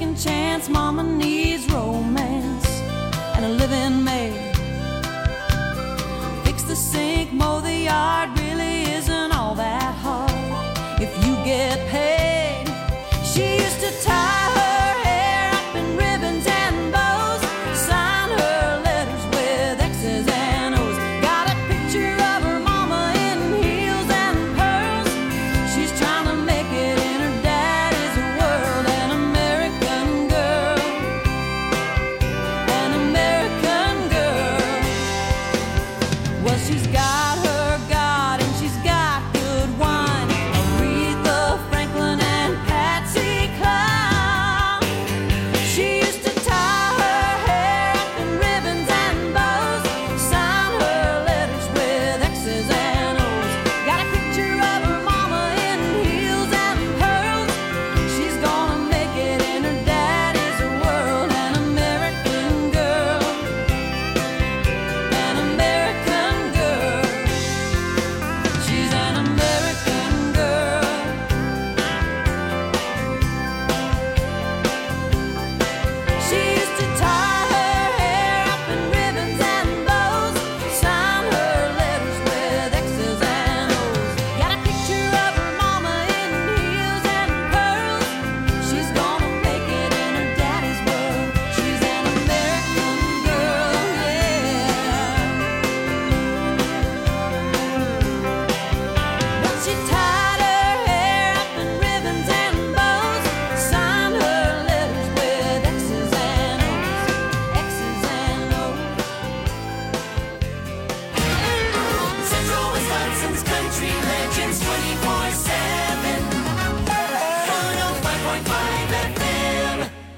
second chance. Mama needs romance and a living maid. Fix the sink, mow the yard, really isn't all that hard if you get paid. She used to tie her hair up in ribbons and bows, sign her letters with X's and O's. Got a picture of her mama in heels and pearls. She's trying to make it in her daddy's world. An American girl, an American girl. Well, she's got her God and she's got good wine. Aretha Franklin and Patsy Cline. She used to tie her hair up in ribbons and bows, sign her letters with X's and O's. Got a picture of her mama in heels and pearls. She's gonna make it in her daddy's world. An American girl, an American girl. She's an American girl. She used to tie her hair up in ribbons and bows, sign her letters with X's and O's. Got a picture of her mama in heels and pearls. She's gonna make it in her daddy's world. She's an American girl, yeah. But she tied her hair up in ribbons and bows, signed her letters with X's and O's, X's and O's. Central Wisconsin's country legends 24/7. 105.5 FM.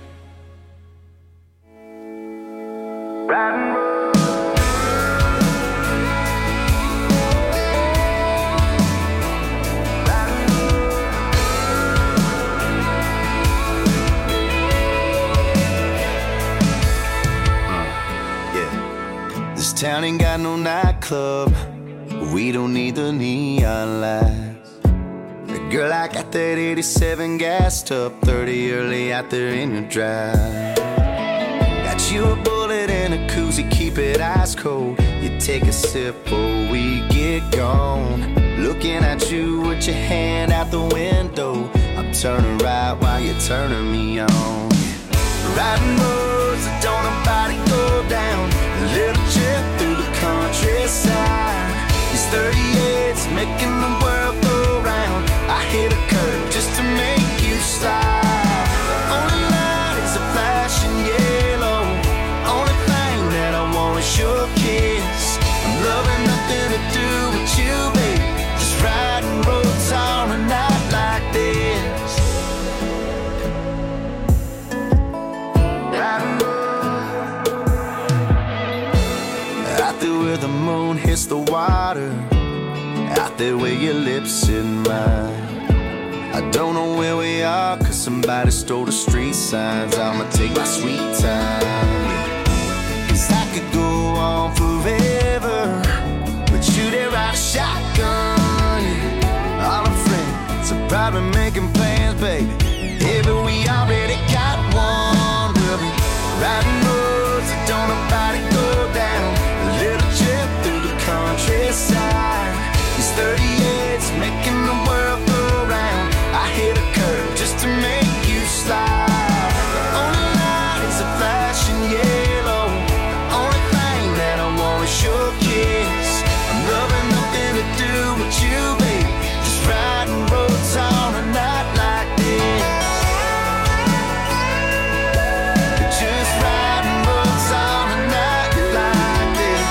Yeah. This town ain't got no nightclub. We don't need the neon lights. Girl, I got that 87 gassed up, 30 early out there in the drive. Got you a bullet and a koozie, keep it ice cold. You take a sip before we get gone. Looking at you with your hand out the window. I'm turning right while you're turning me on. Riding roads that don't nobody go down. A little trip through the countryside. These 38's making the world go round. I hit a curve just to make you slide. The only light is a flashing yellow. Only thing that I want is your kiss. I'm loving nothing to do with you, babe. Just riding roads on a night like this. Riding roads out there where the moon hits the water. Out there where your lips in mine. I don't know where we are, cause somebody stole the street signs. I'ma take my sweet time, yeah. Cause I could go on forever, but you there ride a shotgun, yeah. All our friends are probably making plans, baby. Yeah, but we already got one. We'll be riding roads that don't nobody go down. A little trip through the countryside. These 38's making the world go round. I hit a curve just to make you slide. The only light is a flashing yellow. The only thing that I want is your kiss. I'm loving nothing to do with you, babe. Just riding roads on a night like this. Just riding roads on a night like this.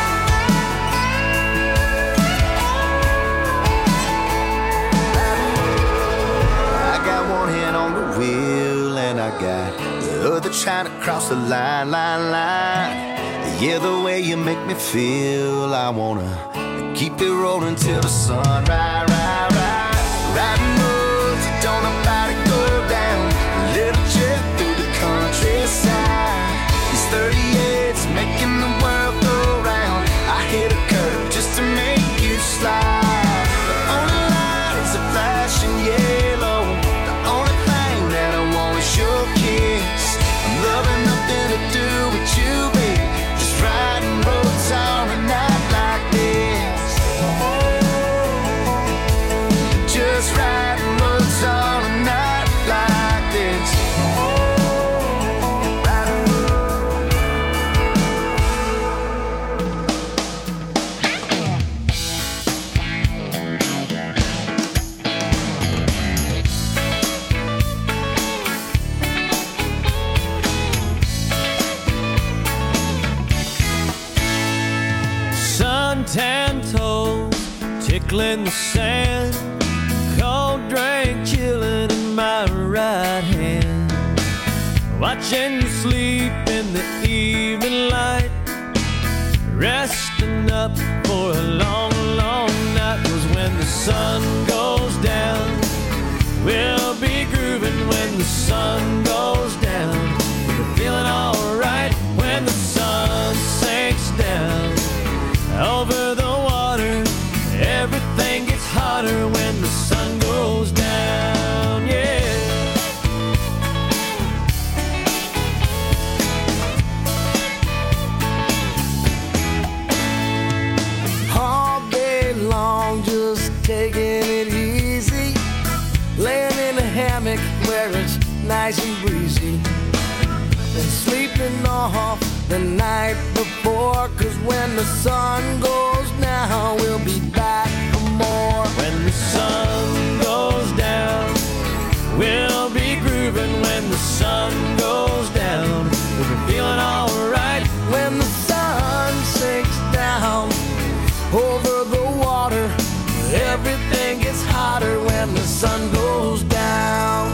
I got one hand on the wheel and I got the other trying to cross the line. Yeah, the way you make me feel, I wanna keep it rolling till the sun rise. Riding roads that don't nobody go down. A little trip through the countryside. These 38's making the world go round. I hit a curve just to make you slide. The only light is a flashing yellow. The only thing that I want is your kiss. tickling the sand, cold drink chilling in my right hand, watching you sleep in the evening light, resting up for a long, long night. 'Cause when the sun goes down, we'll be grooving. When the sun goes down, we're feeling alright. When the sun sinks down over the water, everything gets hotter when the sun goes down, yeah. All day long, just taking it easy, laying in a hammock where it's nice and breezy, and sleeping off the night before. 'Cause when the sun goes down, we'll be back for more. When the sun goes down, we'll be grooving. When the sun goes down, we'll be feeling alright. When the sun sinks down over the water, everything gets hotter when the sun goes down.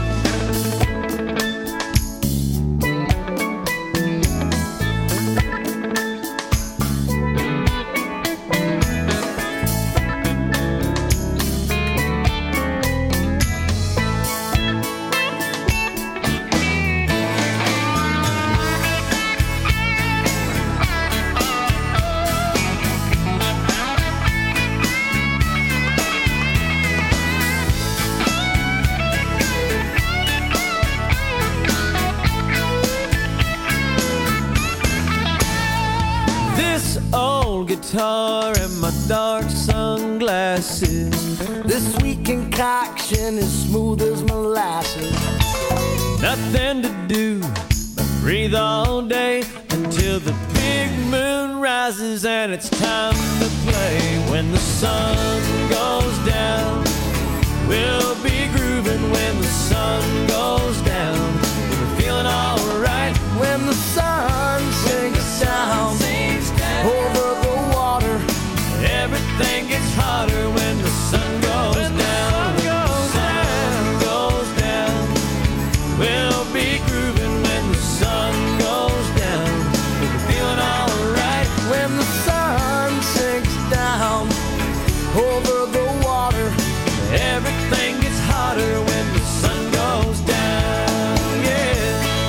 Guitar and my dark sunglasses, this sweet concoction is smooth as molasses. Nothing to do but breathe all day until the big moon rises and it's time to play. When the sun goes down, we'll be grooving. When the sun goes down, we're feeling alright. When the sun sinks down over the water, everything gets hotter when the sun goes down. When the sun goes down, we'll be grooving. When the sun goes down, we'll be feeling alright. When the sun sinks down over the water, everything gets hotter when the sun goes down, yeah.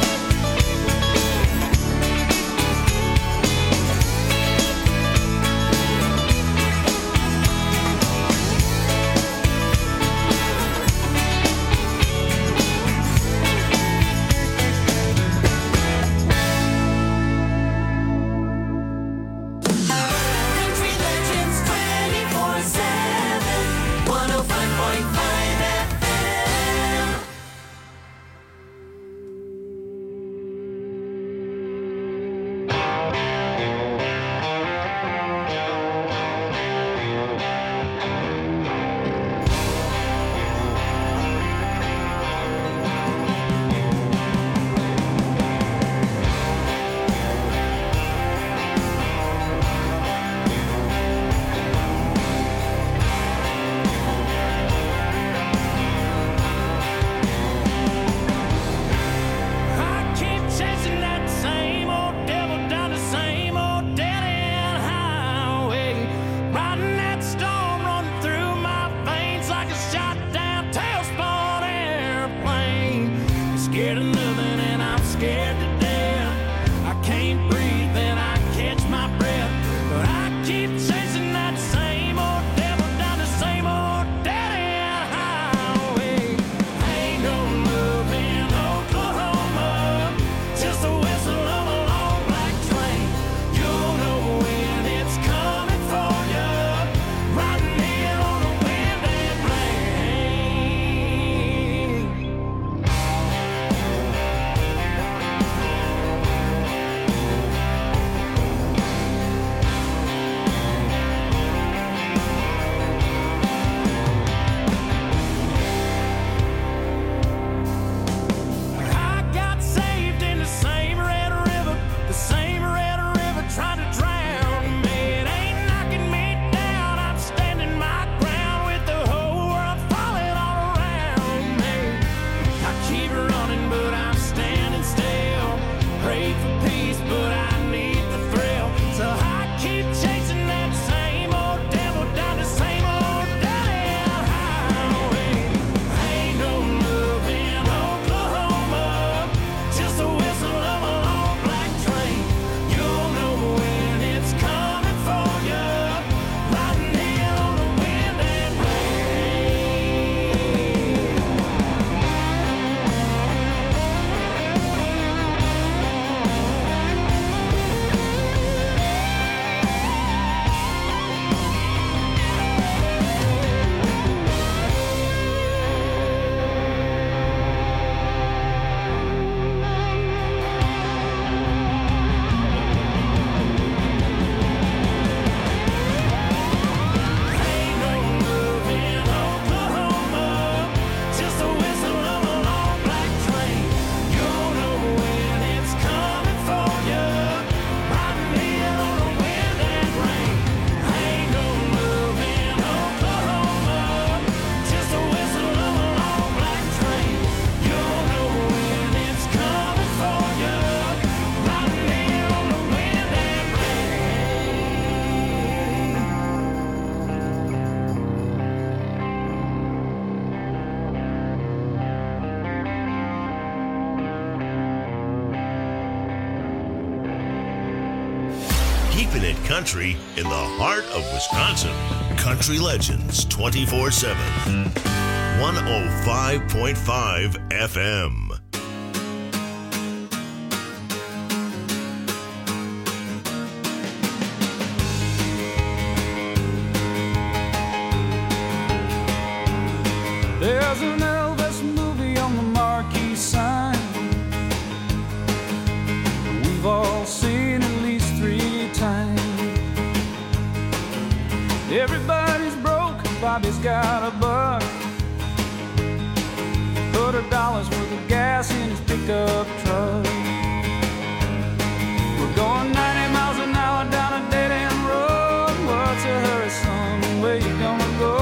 Country Legends 24/7, 105.5 FM. I keep chasing that same old devil down the same old dead-end highway, riding that storm running through my veins like a shot-down tailspun airplane. Scared of nothing and I'm scared to death. I can't breathe and I catch my breath, but I keep chasing that same old devil down the same old dead-end highway. Ain't no love in Oklahoma, just a whistle of a long black train. You'll know when it's coming for you, riding in on the wind and rain. keeping it country in the heart of Wisconsin. Country Legends 24/7. 105.5 FM. There's an Elvis movie on the marquee sign. We've all seen at least 3 times. Everybody's broke, Bobby's got a buck. $100 worth of gas in his pickup truck. We're going 90 miles an hour down a dead-end road. What's a hurry, son? Where you gonna go?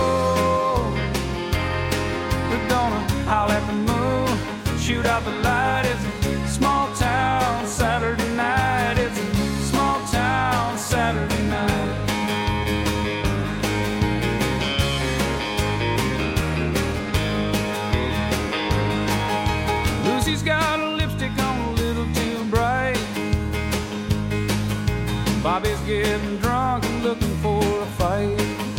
We're gonna howl at the moon, shoot out the light. It's a small town Saturday night. It's a small town Saturday night. Lucy's got a lipstick on a little too bright. Bobby's getting drunk and looking for a fight.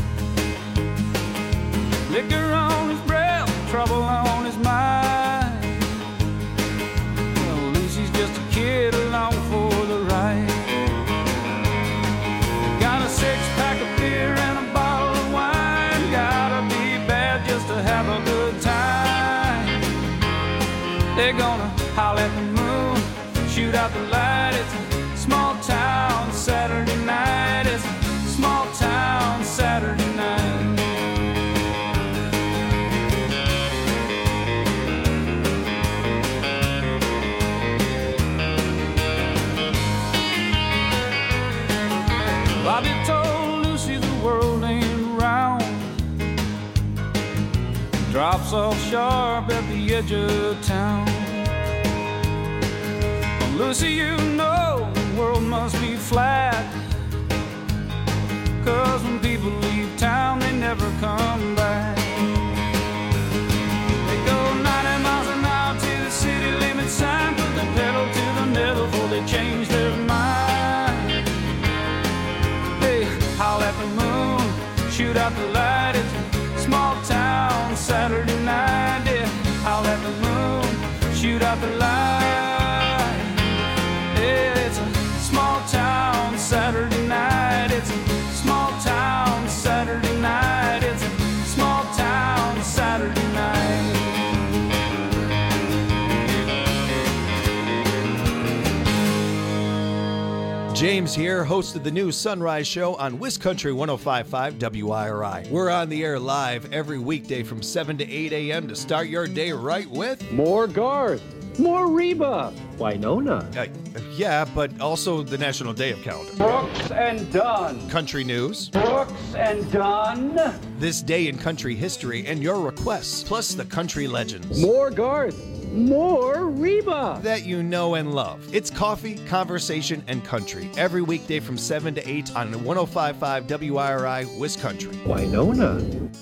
Liquor on his breath, trouble on his mind. Well, Lucy's just a kid along for the ride. Got a 6-pack of beer and a bottle of wine. Gotta be bad just to have a good time. They're gonna howl at the moon, shoot out the light. It's a small town Saturday night. It's a small town Saturday night. Bobby told Lucy the world ain't round. Drops off sharp at the edge of town. Well, Lucy, you know the world must be flat. 'Cause when people leave town, they never come back. They go 90 miles an hour to the city limit sign. Put the pedal to the metal before they change their mind. Howl at the moon, shoot out the light. It's a small town Saturday night. Yeah, howl at the moon, shoot out the light. Yeah, it's a small town Saturday night. It's a small town Saturday night. It's a small town Saturday night. James here, host of the new Sunrise Show on WisCountry 105.5 WIRI. We're on the air live every weekday from 7 to 8 a.m. to start your day right with... More Garth, more Reba, Winona. Yeah, but also the National Day of Calendar. Brooks and Dunn. Country news. Brooks and Dunn. This day in country history and your requests, plus the country legends. More Garth. More Reba that you know and love. It's coffee, conversation, and country every weekday from 7 to 8 on 105.5 WIRI WisCountry. Winona.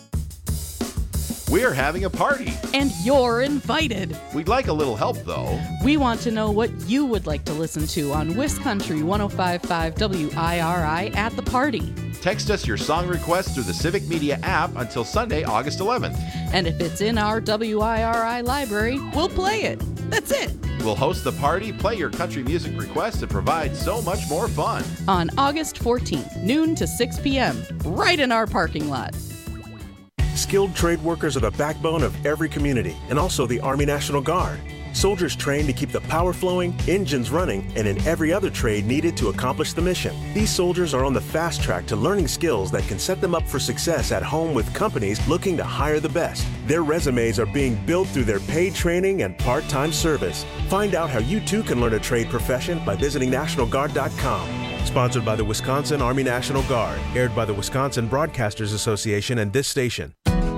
We're having a party. And you're invited. We'd like a little help, though. We want to know what you would like to listen to on WisCountry 105.5 WIRI at the party. Text us your song request through the Civic Media app until Sunday, August 11th. And if it's in our WIRI library, we'll play it. That's it. We'll host the party, play your country music requests, and provide so much more fun. On August 14th, noon to 6 p.m., right in our parking lot. Skilled trade workers are the backbone of every community and also the Army National Guard. Soldiers trained to keep the power flowing, engines running, and in every other trade needed to accomplish the mission. These soldiers are on the fast track to learning skills that can set them up for success at home with companies looking to hire the best. Their resumes are being built through their paid training and part-time service. Find out how you too can learn a trade profession by visiting NationalGuard.com. Sponsored by the Wisconsin Army National Guard. Aired by the Wisconsin Broadcasters Association and this station.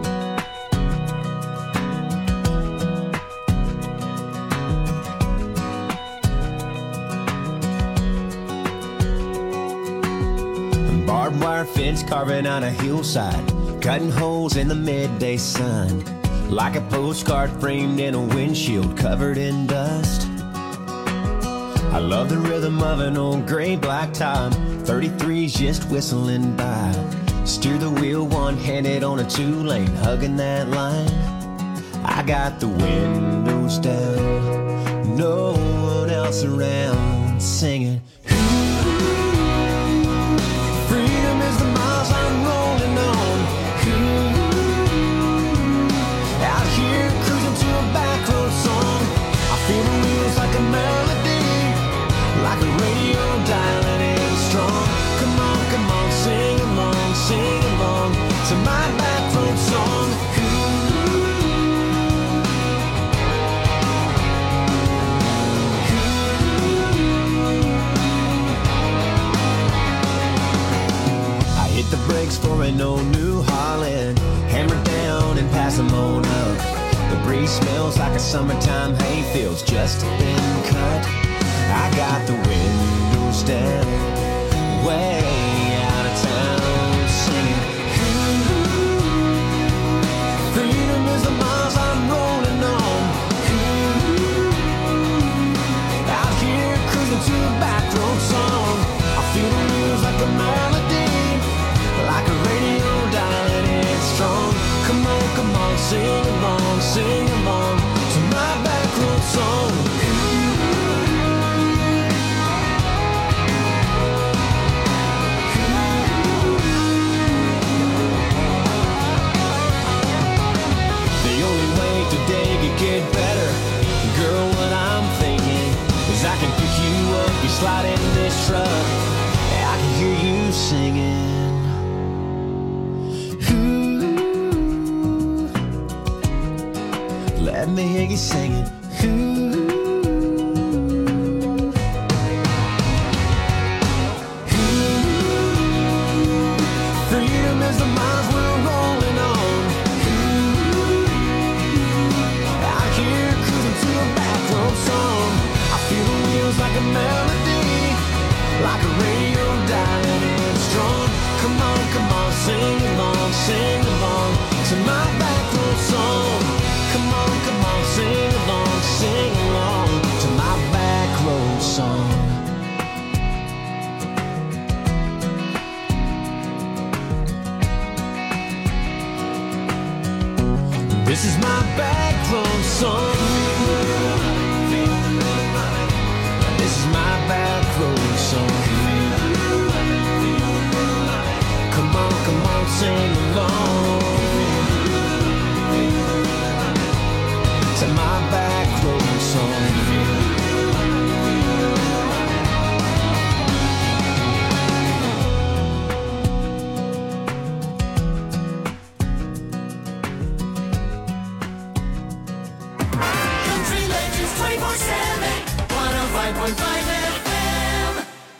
Barbed wire fence carving on a hillside, cutting holes in the midday sun, like a postcard framed in a windshield covered in dust. I love the rhythm of an old gray black top. 33's just whistling by. Steer the wheel one-handed on a two-lane, hugging that line. I got the windows down, no one else around, singing. Freedom is the miles I'm rolling on. Out here cruising to a back road song. I feel the wheels like a melody, like a radio dialing in strong. Come on, sing along to my back road song. I hit the brakes for an old New Holland, hammer down and pass them on up. The breeze smells like a summertime hayfield's just been cut. I got the windows down, way out of town, singing. Freedom is the miles I'm rolling on. Out here cruising to a back road song. I feel the wheels like a melody, like a radio dialing in strong. Come on, sing along to my back road song. Today could get better. Girl, what I'm thinking is I can pick you up, you slide in this truck, I can hear you singing. Ooh, let me hear you singing. Ooh. Freedom is the miles we're rolling on. Song. I feel the wheels like a melody, like a radio dialing in strong. Come on, sing along to my back road song. Come on, sing along to my back road song. This is my back road song. This is my back road song. Come on, sing along to my back road song. Country Legends 24/7, 105.5 FM.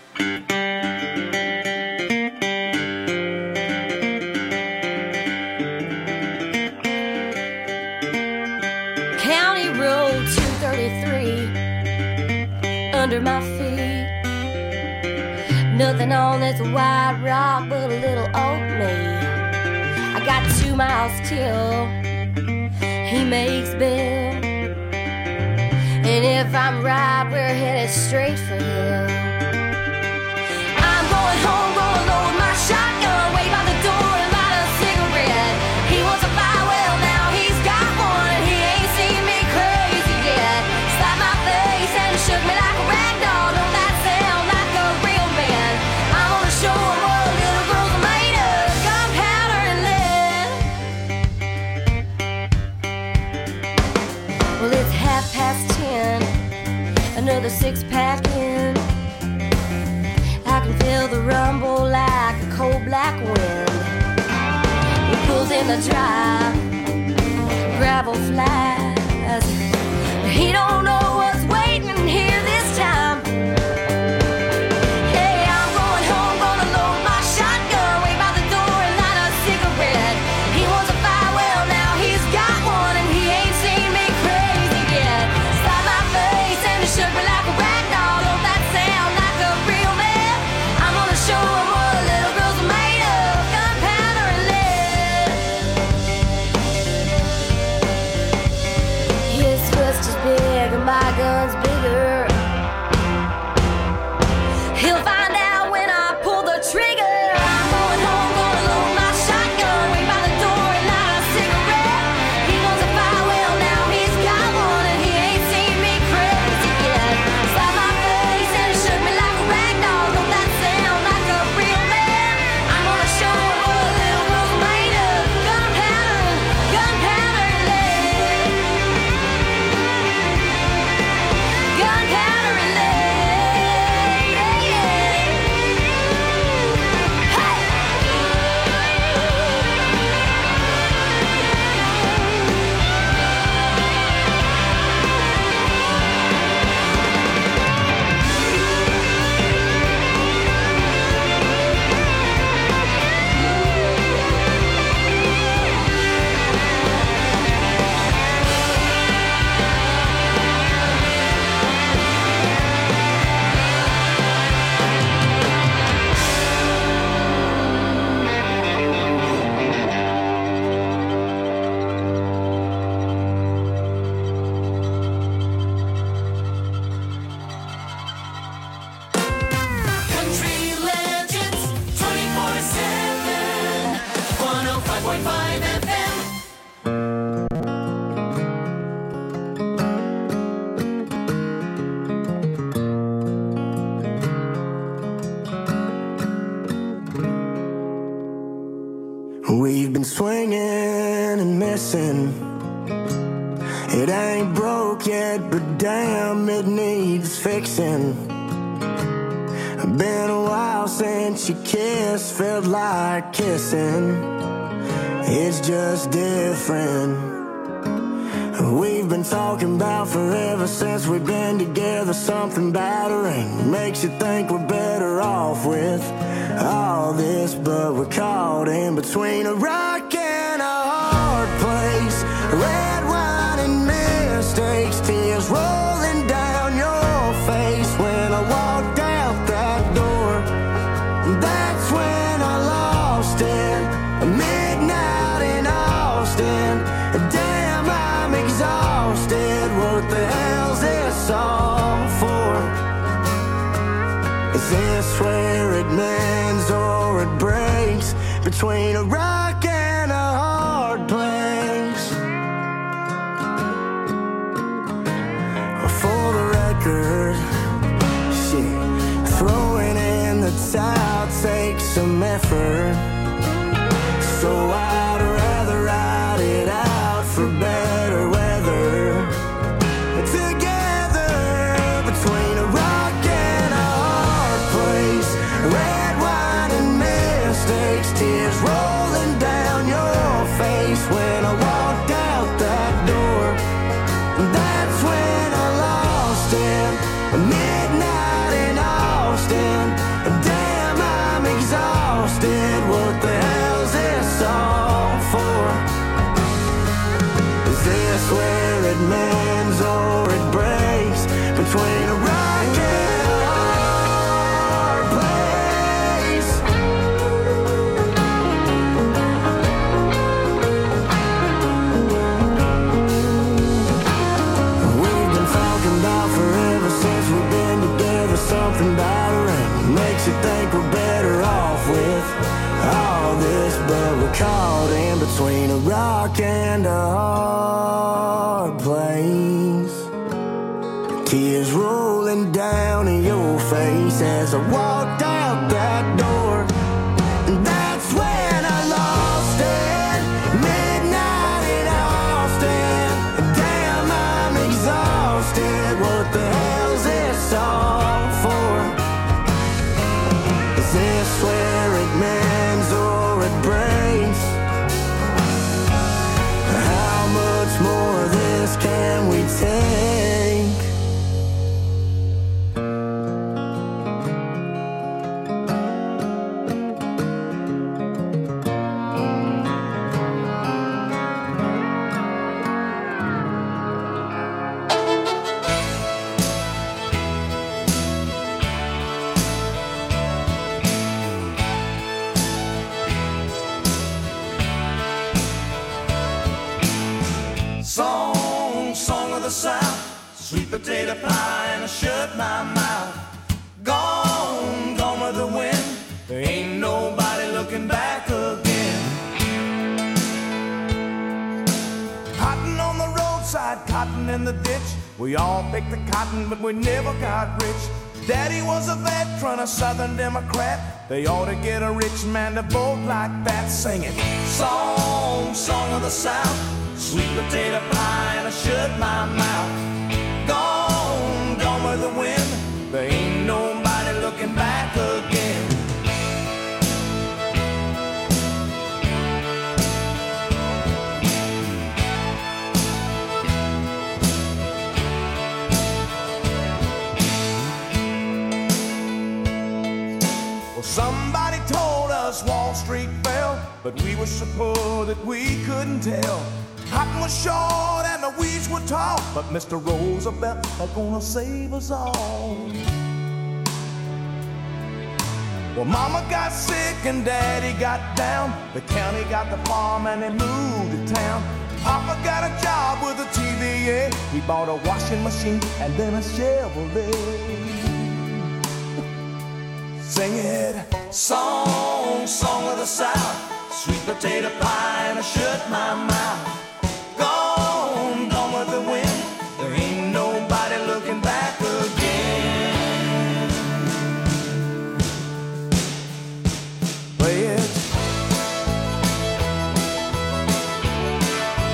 County Road 233 under my feet. Nothing on this white rock but a little old me. I got 2 miles till he makes bail. And if I'm right, we're headed straight for him. I'm going home, gonna load my shotgun, wait by the door and light a cigarette. He wants a fire, well now he's got one, and he ain't seen me crazy yet. Slapped my face and shook me like a rag doll. Don't that sound like a real man? I'm gonna show him what little girls are made of, gunpowder and lead. Well, it's 10:30, another 6-pack in. I can feel the rumble like a cold black wind. He pulls in the drive, gravel flies. He don't know what's waiting here this time. Hey, I'm going home, gonna load my shotgun, wait by the door and light a cigarette. He wants a fire, well now he's got one, and he ain't seen me crazy yet. Slap my face and he shook me like a rag doll. Don't that sound like a real man? I'm gonna show him what little girls are made of, gunpowder and lead. His fist is big and my gun's bigger. missing. It ain't broke yet, but damn, it needs fixing. Been a while since you kissed, felt like kissing. It's just different. We've been talking about forever since we've been together. Something battering makes you think we're better off with all this, but we're caught in between a rock and a hard place. Red wine and mistakes, tears rolling down your face. When I walked out that door, that's when I lost it. Midnight in Austin, damn, I'm exhausted. What the hell's this all for? Is this where it mends or it breaks? Between a rock and a hard place. For the record, shit, throwing in the towel takes some effort. So I'd rather ride it out for better weather. Together between a rock and a hard place. Red wine and mistakes, tears rolling down your face. When I walked out that door, that's when I lost it. Midnight in Austin, damn, I'm exhausted. What the hell's this all for? Is this where it mends or it breaks? Between a rock and a hard place. We've been talking about forever since we've been together. Something battering makes you think we're better off with all this, but we're caught in between a rock and a hard place. Tears rolling down in your face as I walked out that door. And that's when I lost it. Midnight in Austin, damn, I'm exhausted. What the hell's this all for? Is this where it mends or it breaks? How much more of this can we take? Song of the South, sweet potato pie, and I shut my mouth. Gone, gone with the wind. There ain't nobody looking back again. Cotton on the roadside, cotton in the ditch. We all picked the cotton, but we never got rich. Daddy was a veteran, a Southern Democrat. They ought to get a rich man to vote like that. Singing song, song of the South, sweet potato pie, and I shut my mouth. Gone, gone with the wind. There ain't nobody looking back again. Well, somebody told us Wall Street fell, but we were so poor that we couldn't tell. Cotton was short and the weeds were tall, but Mr. Roosevelt was gonna save us all. Well, Mama got sick and Daddy got down. The county got the farm and they moved to town. Papa got a job with a TVA. He bought a washing machine and then a Chevrolet. Sing it, song, song of the South, sweet potato pie, and I shut my mouth. Gone, gone with the wind. There ain't nobody looking back again. Play it.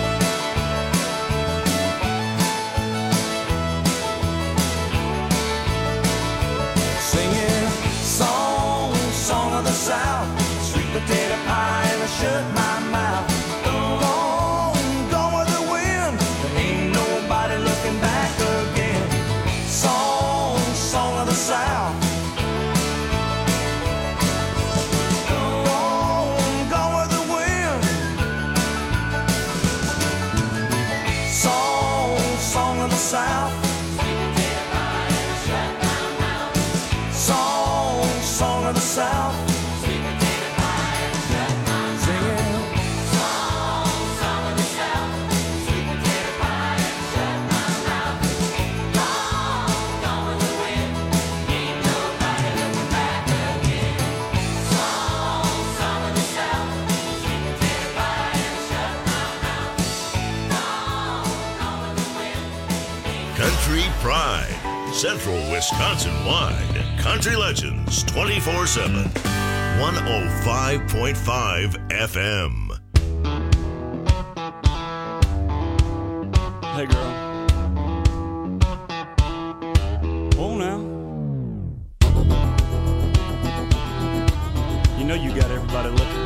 South. Song of the South. Country Pride, Central Wisconsin-wide. Country Legends 24/7. 105.5 FM. Hey, girl. Oh, now. You know you got everybody looking.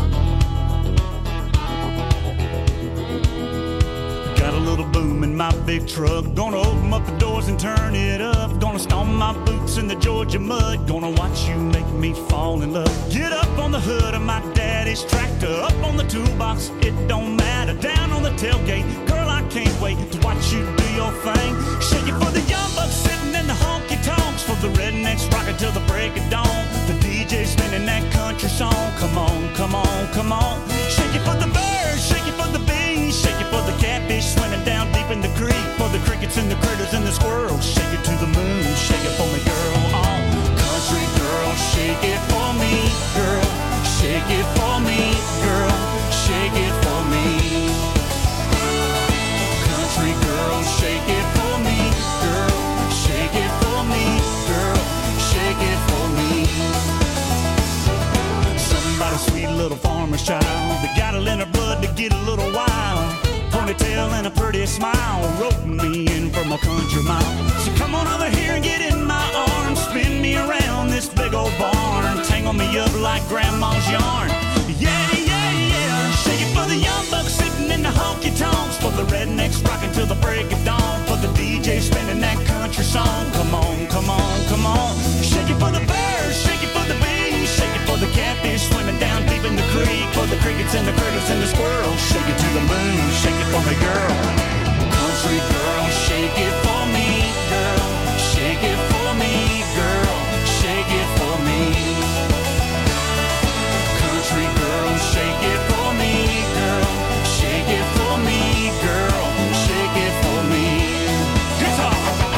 Got a little boom in my big truck. Gonna open up the doors and turn it up. Gonna stomp my boots in the Georgia mud. Gonna watch you make me fall in love. Get up on the hood of my daddy's tractor. Up on the toolbox, it don't matter. Down on the tailgate, girl, I can't wait to watch you do your thing. Shake it for the young bucks sitting in the honky-tonks. For the rednecks rocking till the break of dawn. The DJ spinning that country song. Come on, come on, come on. Shake it for the birds, shake it for the bees. Shake it for the catfish swimming down deep in the creek. For the crickets and the critters and the squirrels. Shake it to the moon, shake it for me, girl. Oh, country girl, shake it for me, girl. Shake it for me, girl. Shake it for me. Country girl, shake it for me, girl. Shake it for me, girl. Shake it for me. Somebody's sweet little farmer's child. They got it in her blood to get a little wild. Ponytail and a pretty smile, roping me in from a country mile. So come on over here and get in my arms, spin me around this big old barn, tangle me up like grandma's yarn. Yeah, yeah, yeah. Shake it for the young bucks sitting in the honky-tonks. For the rednecks rocking till the break of dawn. For the DJ spinning that country song. Come on, come on, come on. Shake it for the birds, shake it for the bees. Shake it for the catfish swimming down deep in the creek. For the crickets and the critters and the squirrels. Shake it to the moon, shake it for me, girl. Country girl, shake it for me, girl. Shake it for me, girl. Shake it for me. Country girl, shake it for me, girl. Shake it for me, girl. Shake it for me. Guitar.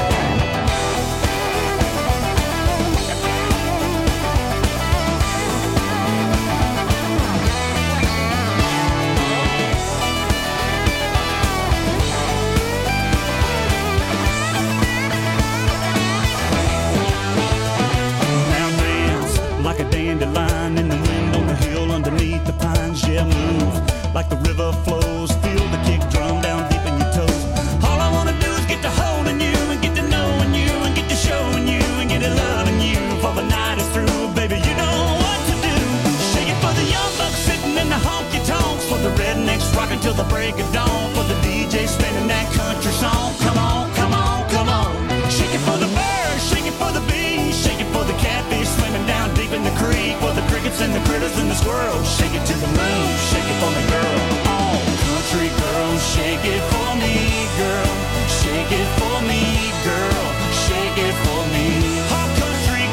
Like a dandelion in the wind on the hill underneath the pines. Yeah, move like the river flows. Feel the kick drum down deep in your toes. All I wanna do is get to holding you and get to knowing you and get to showing you and get to loving you. For the night is through, baby, you know what to do. Shake it for the young bucks sitting in the honky-tonks. For the rednecks rocking till the break of dawn. For the DJ spinning that country song. Come on, come on, come on. Shake it for the birds, shake it for the bees. Shake it for the catfish swimming down deep in the creek. For the crickets and the critters and the squirrels. Shake it to the moon, shake it for me, girl. Oh, country girl, shake it for me, girl. Shake it for me, girl. Shake it for me. Oh, country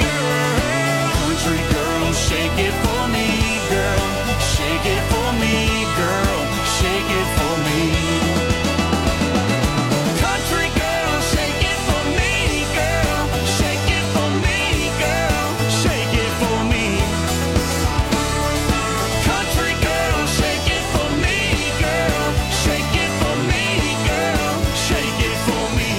girl, shake it for me, girl. Shake it for me, girl. Shake it for me. Country girl, shake it for me, girl. Shake it for me, girl. Shake it for me. Country girl, shake it for me, girl. Shake it for me, girl. Shake it for me.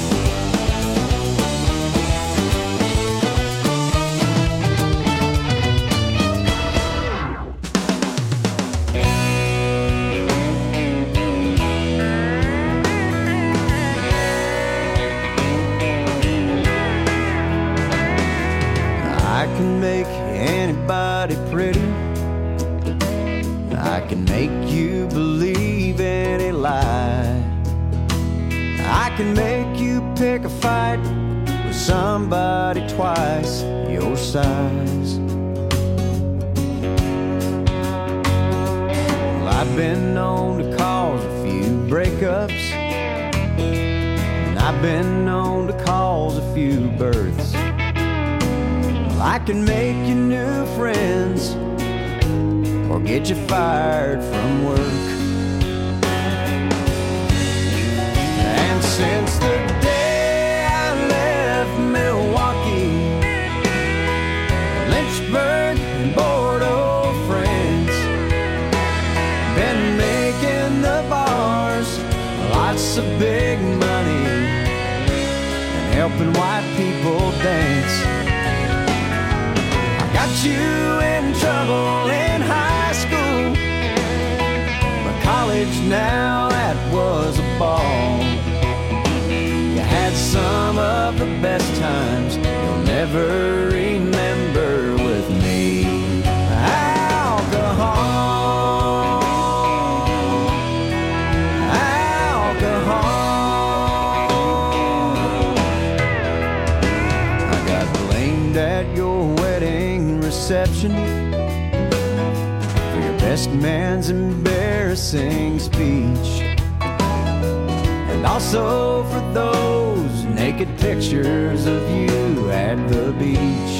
I can make anybody pretty. I can make you believe any lie. I can make you pick a fight with somebody twice your size. Well, I've been known to cause a few breakups, and I've been known to cause a few births. I can make you new friends or get you fired from work. And since the day I left Milwaukee, Lynchburg and Bordeaux friends, been making the bars lots of big money and helping white people dance. I got you in trouble in high school, but college now, that was a ball. You had some of the best times you'll never remember with me. Alcohol, alcohol. I got blamed at your wedding reception for your best man's embarrassing speech, and also for those naked pictures of you at the beach.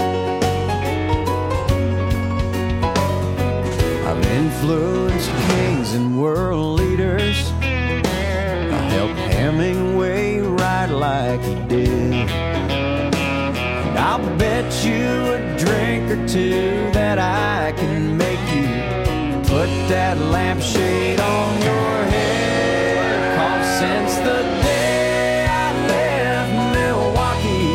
I've influenced kings and world leaders. I helped Hemingway write like he did. And I'll bet you a drink or two that I can make you put that lampshade on your head. 'Cause since the day I left Milwaukee,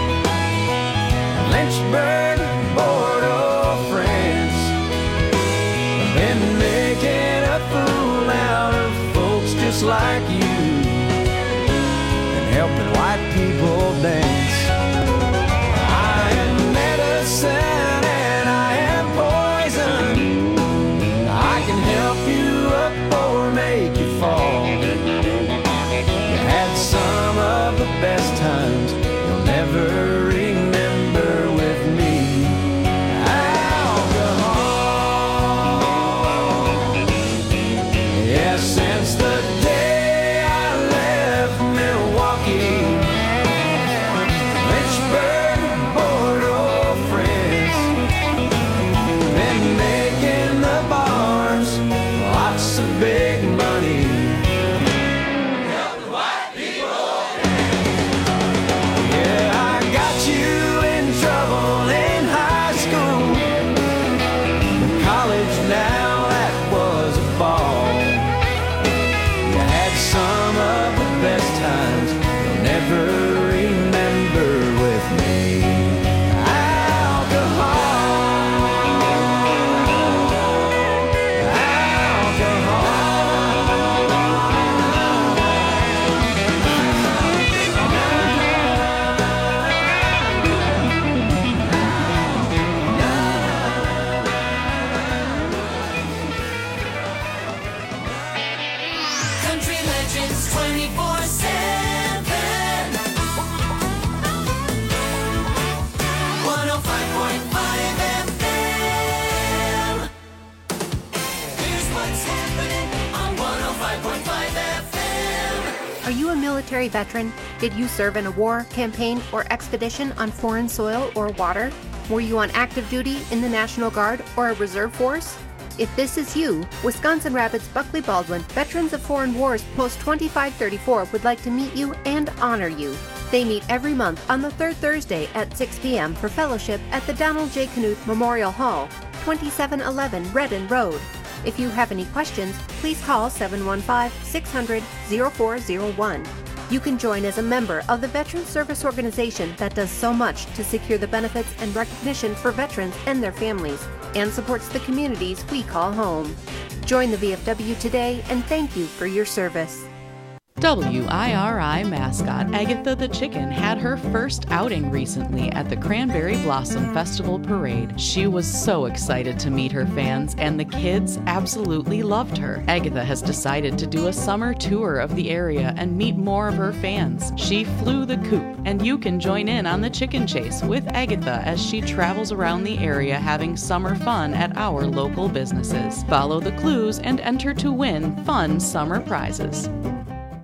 Lynchburg, Bordeaux friends have been making a fool out of folks just like you and helping white people dance. I am medicine and I am poison. I can help you up or make you fall. You had some of the best times you'll never remember with me. Alcohol. Yeah, since the day I left Milwaukee, Lynchburg, Bordeaux friends, been making the bars lots of big money. Yeah, I got you in trouble in high school, but college now, that was a ball. You had some of the best times you'll never remember with me. Alcohol, Country legends 24/7. 105.5 FM. Here's what's happening on 105.5 FM. Are you a military veteran? Did you serve in a war, campaign, or expedition on foreign soil or water? Were you on active duty in the National Guard or a reserve force? If this is you, Wisconsin Rapids Buckley Baldwin Veterans of Foreign Wars Post 2534 would like to meet you and honor you. They meet every month on the third Thursday at 6 p.m. for fellowship at the Donald J. Knuth Memorial Hall, 2711 Redden Road. If you have any questions, please call 715-600-0401. You can join as a member of the Veterans Service Organization that does so much to secure the benefits and recognition for veterans and their families, and supports the communities we call home. Join the VFW today, and thank you for your service. WIRI mascot Agatha the Chicken had her first outing recently at the Cranberry Blossom Festival Parade. She was so excited to meet her fans, and the kids absolutely loved her. Agatha has decided to do a summer tour of the area and meet more of her fans. She flew the coop, and you can join in on the chicken chase with Agatha as she travels around the area having summer fun at our local businesses. Follow the clues and enter to win fun summer prizes.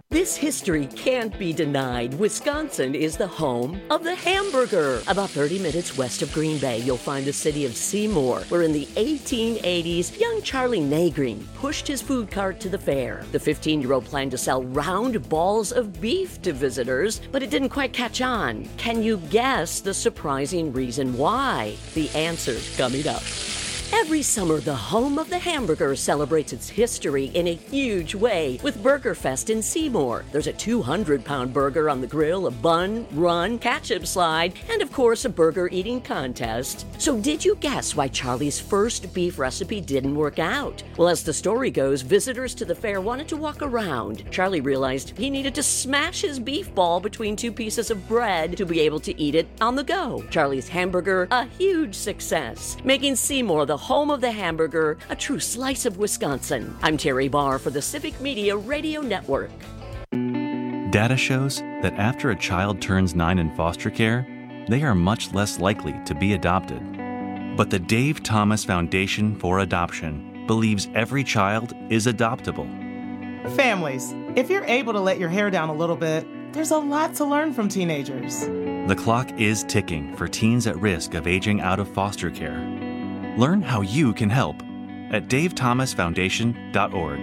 This history can't be denied. Wisconsin is the home of the hamburger. About 30 minutes west of Green Bay, you'll find the city of Seymour, where in the 1880s, young Charlie Nagreen pushed his food cart to the fair. The 15-year-old planned to sell round balls of beef to visitors, but it didn't quite catch on. Can you guess the surprising reason why? The answer's coming up. Every summer, the home of the hamburger celebrates its history in a huge way with Burger Fest in Seymour. There's a 200-pound burger on the grill, a bun, run, ketchup slide, and of course, a burger eating contest. So did you guess why Charlie's first beef recipe didn't work out? Well, as the story goes, visitors to the fair wanted to walk around. Charlie realized he needed to smash his beef ball between two pieces of bread to be able to eat it on the go. Charlie's hamburger, a huge success, making Seymour the home of the hamburger, a true slice of Wisconsin. I'm Terry Barr for the Civic Media Radio Network. Data shows that after a child turns 9 in foster care, they are much less likely to be adopted. But the Dave Thomas Foundation for Adoption believes every child is adoptable. Families, if you're able to let your hair down a little bit, there's a lot to learn from teenagers. The clock is ticking for teens at risk of aging out of foster care. Learn how you can help at davethomasfoundation.org.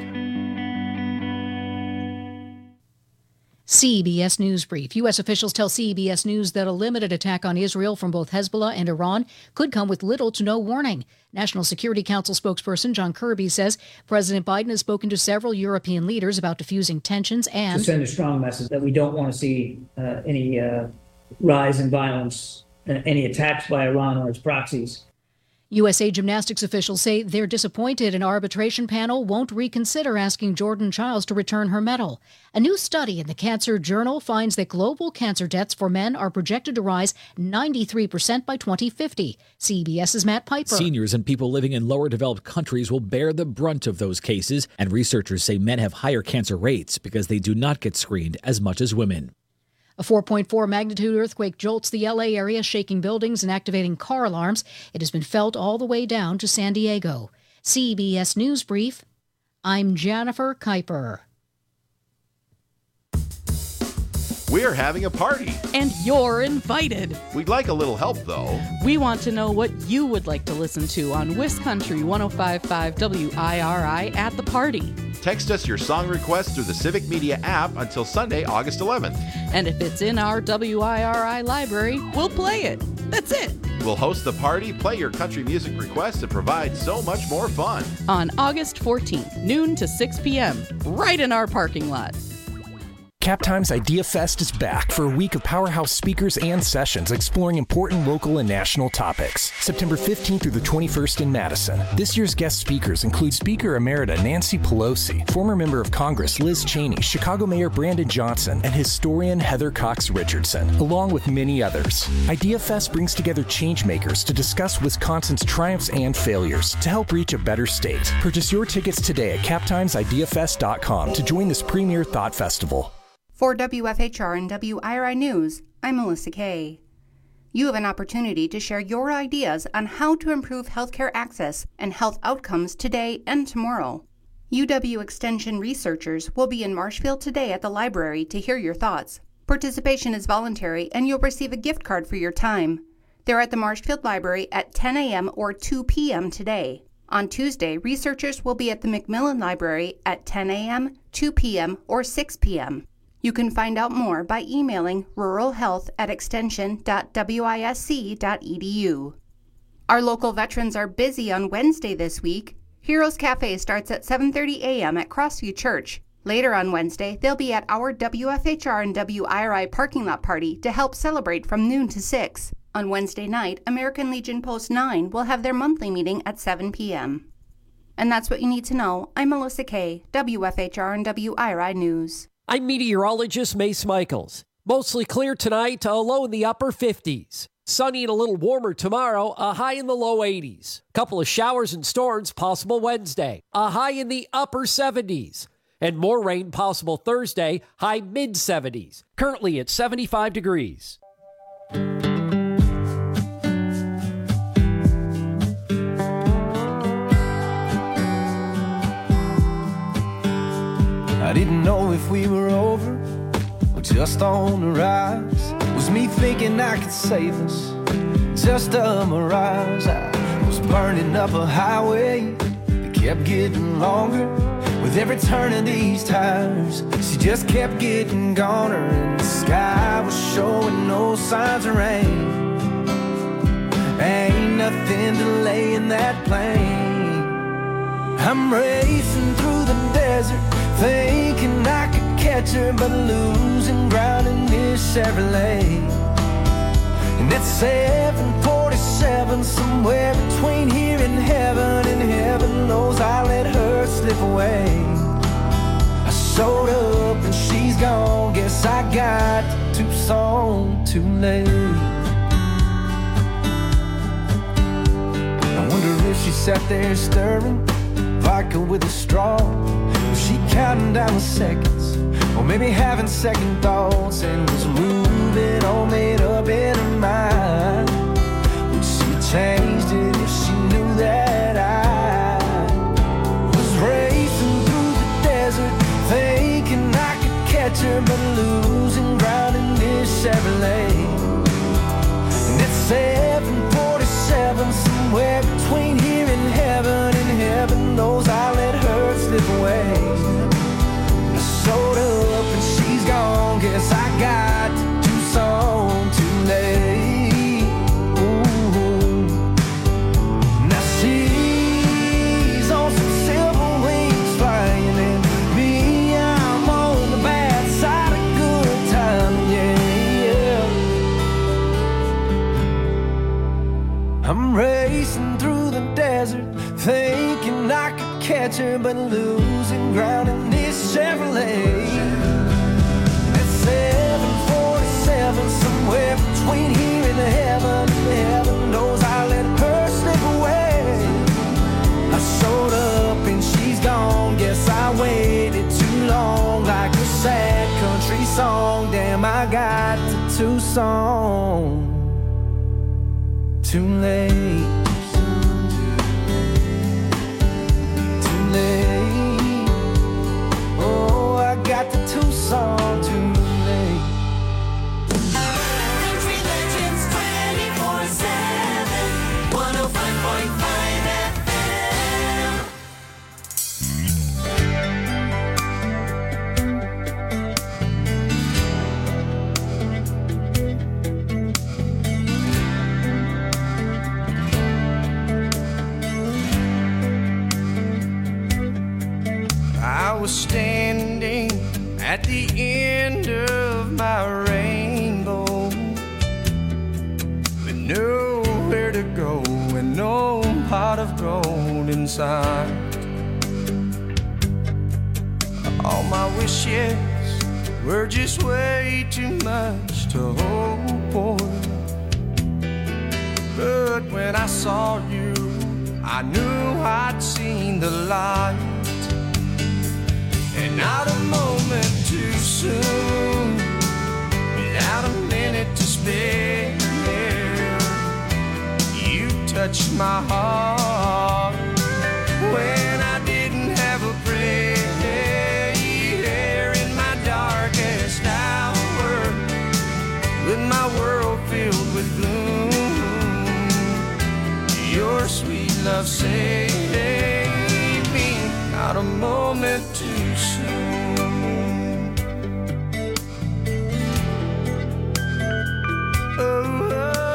CBS News Brief. U.S. officials tell CBS News that a limited attack on Israel from both Hezbollah and Iran could come with little to no warning. National Security Council spokesperson John Kirby says President Biden has spoken to several European leaders about diffusing tensions and to send a strong message that we don't want to see any rise in violence, any attacks by Iran or its proxies. USA gymnastics officials say they're disappointed an arbitration panel won't reconsider asking Jordan Chiles to return her medal. A new study in the Cancer Journal finds that global cancer deaths for men are projected to rise 93% by 2050. CBS's Matt Piper. Seniors and people living in lower developed countries will bear the brunt of those cases, and researchers say men have higher cancer rates because they do not get screened as much as women. A 4.4 magnitude earthquake jolts the L.A. area, shaking buildings and activating car alarms. It has been felt all the way down to San Diego. CBS News Brief, I'm Jennifer Kuiper. We're having a party. And you're invited. We'd like a little help, though. We want to know what you would like to listen to on Wiscountry 105.5 WIRI at the party. Text us your song request through the Civic Media app until Sunday, August 11th. And if it's in our WIRI library, we'll play it. That's it. We'll host the party, play your country music requests, and provide so much more fun. On August 14th, noon to 6 p.m., right in our parking lot. Captime's Idea Fest is back for a week of powerhouse speakers and sessions exploring important local and national topics. September 15th through the 21st in Madison. This year's guest speakers include Speaker Emerita Nancy Pelosi, former member of Congress Liz Cheney, Chicago Mayor Brandon Johnson, and historian Heather Cox Richardson, along with many others. Idea Fest brings together changemakers to discuss Wisconsin's triumphs and failures to help reach a better state. Purchase your tickets today at captimesideafest.com to join this premier thought festival. For WFHR and WIRI News, I'm Melissa Kay. You have an opportunity to share your ideas on how to improve healthcare access and health outcomes today and tomorrow. UW Extension researchers will be in Marshfield today at the library to hear your thoughts. Participation is voluntary and you'll receive a gift card for your time. They're at the Marshfield Library at 10 a.m. or 2 p.m. today. On Tuesday, researchers will be at the Macmillan Library at 10 a.m., 2 p.m., or 6 p.m. You can find out more by emailing ruralhealth@extension.wisc.edu. Our local veterans are busy on Wednesday this week. Heroes Cafe starts at 7:30 a.m. at Crossview Church. Later on Wednesday, they'll be at our WFHR and WIRI parking lot party to help celebrate from noon to 6. On Wednesday night, American Legion Post 9 will have their monthly meeting at 7 p.m. And that's what you need to know. I'm Melissa Kay, WFHR and WIRI News. I'm meteorologist Mace Michaels. Mostly clear tonight, a low in the upper 50s. Sunny and a little warmer tomorrow, a high in the low 80s. Couple of showers and storms possible Wednesday, a high in the upper 70s. And more rain possible Thursday, high mid-70s. Currently at 75 degrees. I didn't know if we were over or just on the rise. Was me thinking I could save us, just a mirage. I was burning up a highway that kept getting longer with every turn of these tires. She just kept getting goner, and the sky was showing no signs of rain. Ain't nothing delaying that plane. I'm racing through the desert, thinking I could catch her, but losing ground in this Chevrolet. And it's 7:47, somewhere between here and heaven knows I let her slip away. I showed up and she's gone, guess I got to Tucson too late. I wonder if she sat there stirring vodka with a straw. Was she counting down the seconds, or maybe having second thoughts, and was moving all made up in her mind? Would she changed it if she knew that I was racing through the desert, thinking I could catch her, but losing ground in this Chevrolet? And it's 7:47, somewhere between here and heaven knows I let her slip away. I showed up and she's gone, guess I got to Tucson too late. Ooh. Now she's on some silver wings flying, and me, I'm on the bad side of good time, yeah. I'm racing through the desert, thinking I could catch her, but losing ground in this Chevrolet. At 7:47, somewhere between here and heaven knows I let her slip away. I showed up and she's gone, guess I waited too long, like a sad country song. Damn, I got to Tucson too late. Oh, I got the Tucson too late. Country Legends 24/7, 105.5 FM. I was standing at the end of my rainbow, with nowhere to go and no pot of gold inside. All my wishes were just way too much to hope for, but when I saw you, I knew I'd seen the light. And not a moment too soon, without a minute to spare, you touched my heart when I didn't have a prayer. In my darkest hour, with my world filled with gloom, your sweet love saved me. Not a moment too soon. Oh,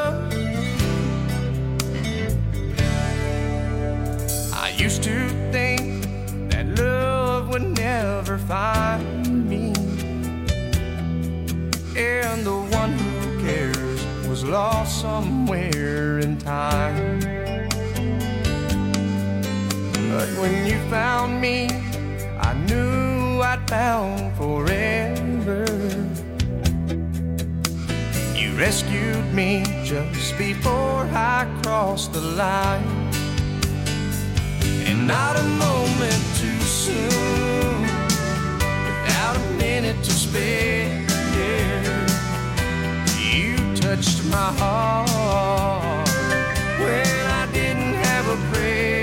I used to think that love would never find me, and the one who cares was lost somewhere in time. But when you found me, I knew I'd found forever. You rescued me just before I crossed the line, and not a moment too soon, without a minute to spare, you touched my heart when I didn't have a prayer.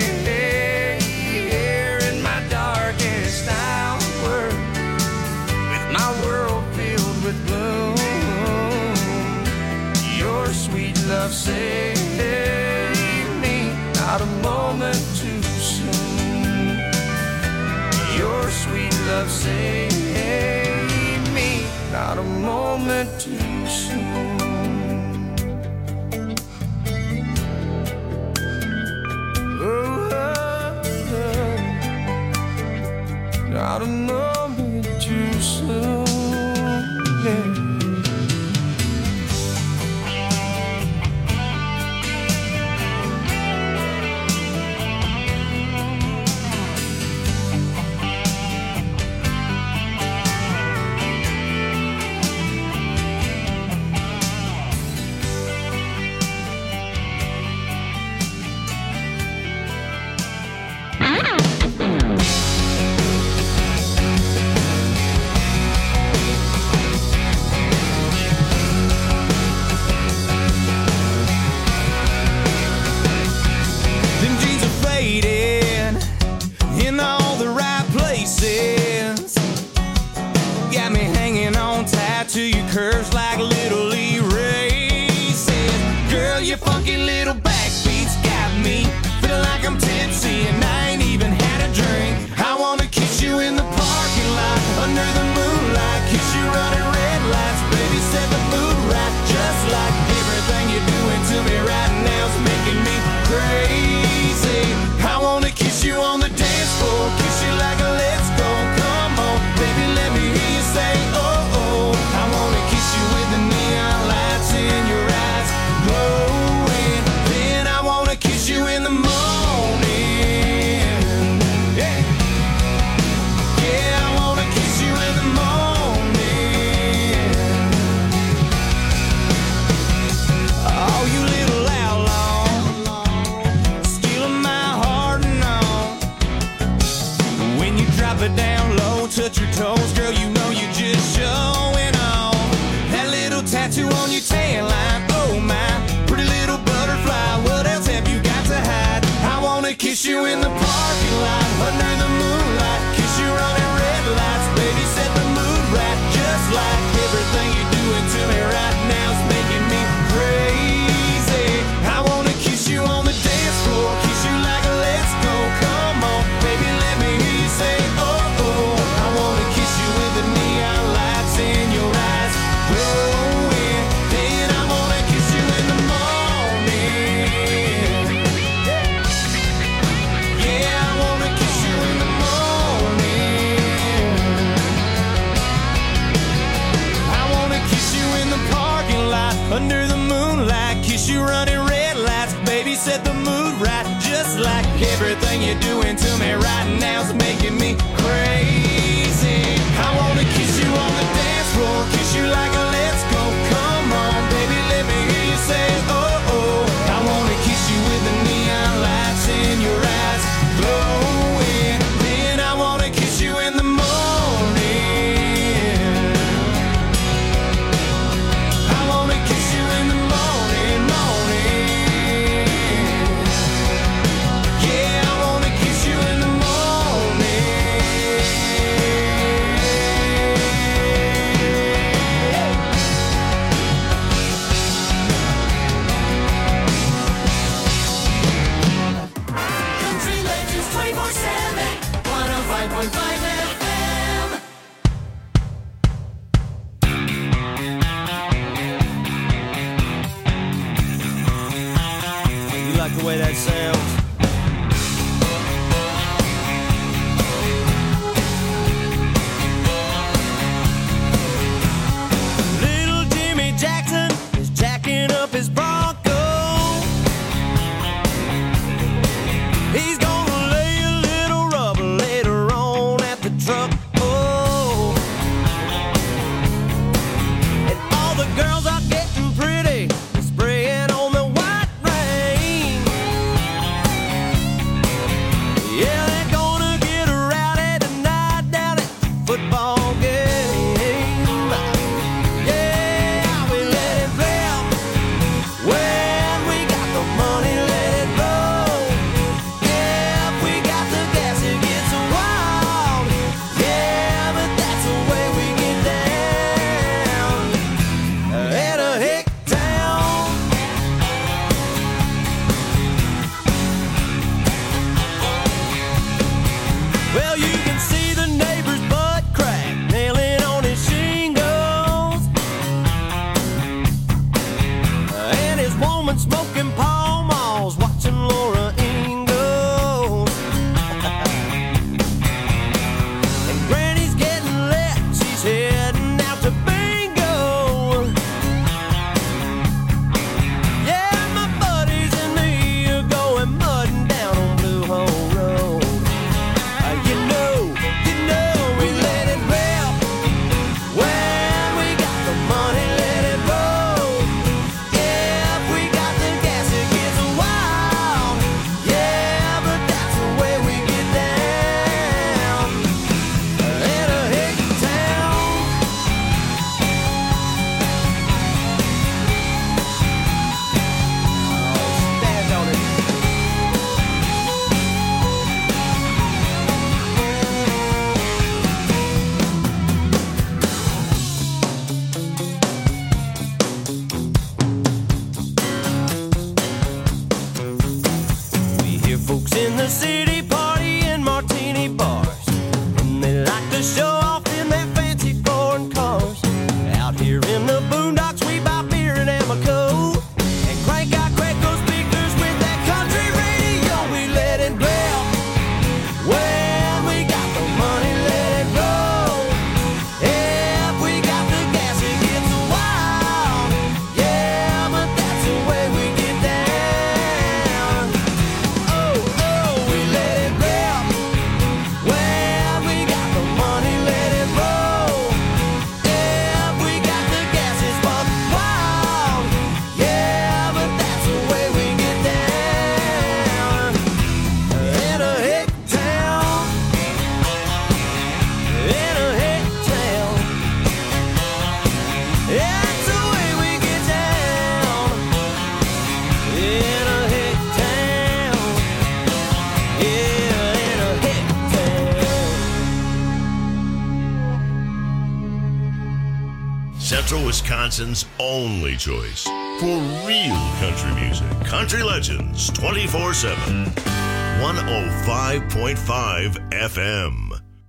love saved me, not a moment too soon. Your sweet love saved me, not a moment too soon. Not a moment too soon, yeah. To your curves like little Lee races. Girl, your funky little backbeats got me feeling like I'm tipsy and I ain't even had a drink. I wanna kiss you in the parking lot under the moonlight, kiss you running red lights, baby, set the mood right. Just like everything you're doing to me right now's making me crazy. I wanna kiss you on the dance floor, kiss you like a let's go. Come on, baby, let me hear you say oh. I wanna kiss you with the neon lights in your eyes glowing. Then I wanna kiss you in the morning. Yeah, yeah, I wanna kiss you in the morning. Oh, you little outlaw, stealing my heart and all. When you drop it down low, touch your toes, girl, you know you just showing off. That little tattoo on your tan line, oh my, pretty little butterfly, what else have you got to hide? I wanna kiss you in the parking lot, under the moonlight, kiss you running red lights, baby, set the mood right. Just like everything you're doing to me right now is making me crazy. I wanna kiss you on the dance floor, kiss you like a let's go. Come on, baby, let me hear you say oh. I wanna kiss you with the neon lights in your eyes glowing. Then I wanna kiss you in the morning. Yeah, I wanna kiss you in the morning. I wanna kiss you in the parking lot under the moonlight, kiss you running red lights, baby, set the mood right. Just like everything you're doing to me right now's making me crazy. I wanna kiss you on the dance floor, kiss you like a let's go. Come on, baby, let me hear you say oh. I wanna kiss you with the neon lights in your eyes glowing. Then I wanna kiss you in the morning. I wanna kiss you in the morning. Yeah, I wanna kiss you in the morning. Country Legends 24/7, 105.5 FM. You like the way that sounds? Little Jimmy Jackson is jacking up his Bronco. He's gonna lay a little rubber later on at the truck. Oh, and all the girls are getting pretty, spraying on the white rain. smoking Pall Malls, watching Laura Ingalls. And Granny's getting lit, she's heading out to bingo. Yeah, my buddies and me are going mudding down on Blue Hole Road. You know, we let it rip. When we got the money, let it roll. If we got the gas, it gets wild. Yeah, but that's the way we get down. In a hick town. Stand on it. We hear folks in the city party in martini bars, and they like to show off in their fancy foreign cars. Out here in the boondocks, we buy beer and Amoco and crank out Craco speakers with that country radio. We let it rip. When we got the money, let it roll. If we got the gas, it gets wild. Yeah, but that's the way we get down. Oh, we let it rip. When we got the money, let it roll. If we got the gas, it's buck wild. Yeah, but that's the way we get down. In a hick town. In a hick town. That's the way we get down. In a hick town. Yeah, in a hick town. Central Wisconsin's only choice for real country music. Country Legends 24/7. 105.5 FM.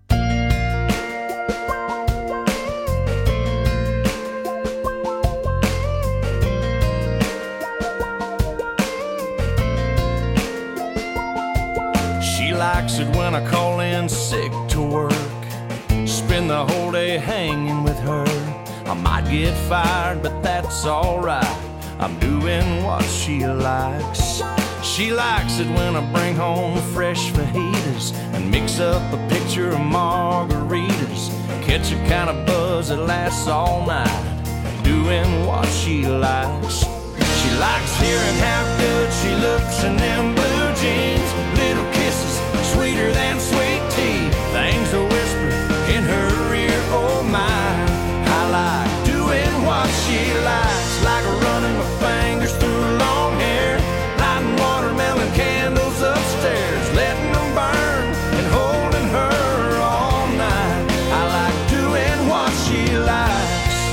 She likes it when I call in sick to work. Spend the whole day hanging with her. I might get fired, but that's alright. I'm doing what she likes. She likes it when I bring home fresh fajitas and mix up a pitcher of margaritas. Catch a kind of buzz that lasts all night. Doing what she likes. She likes hearing how good she looks in them blue jeans. Little kisses, sweeter than sweet tea. Things to whisper in her ear, oh my. I like doing what she likes. Like running my fingers through long hair. Lighting watermelon candles upstairs. Letting them burn and holding her all night. I like doing what she likes.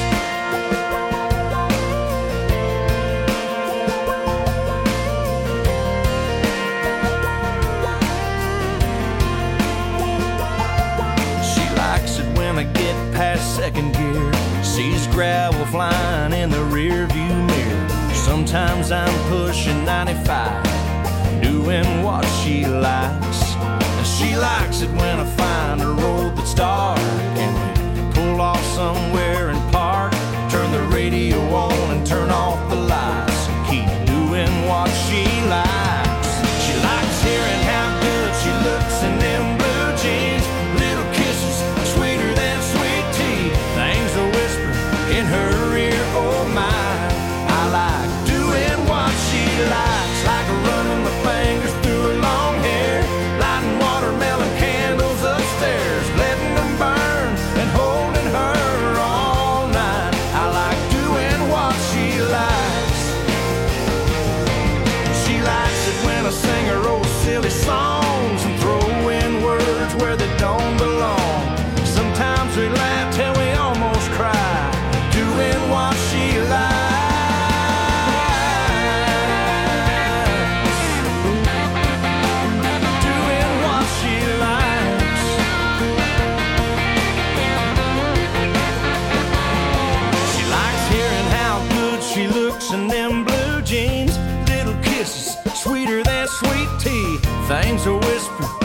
I get past second gear, sees gravel flying in the rear view mirror. Sometimes I'm pushing 95, doing what she likes. And she likes it when I find a road that's dark and we pull off somewhere and park. Turn the radio on and turn off the lights and keep doing what she likes. She likes hearing how good she looks in them blue jeans. Little kisses, sweeter than sweet tea. Things to whisper in her ear, oh my. I like doing what she likes. Like running my fingers through her long hair. Lighting watermelon candles upstairs. Letting them burn and holding her all night. I like doing what she looks in them blue jeans. Little kisses, sweeter than sweet tea. Things are whispered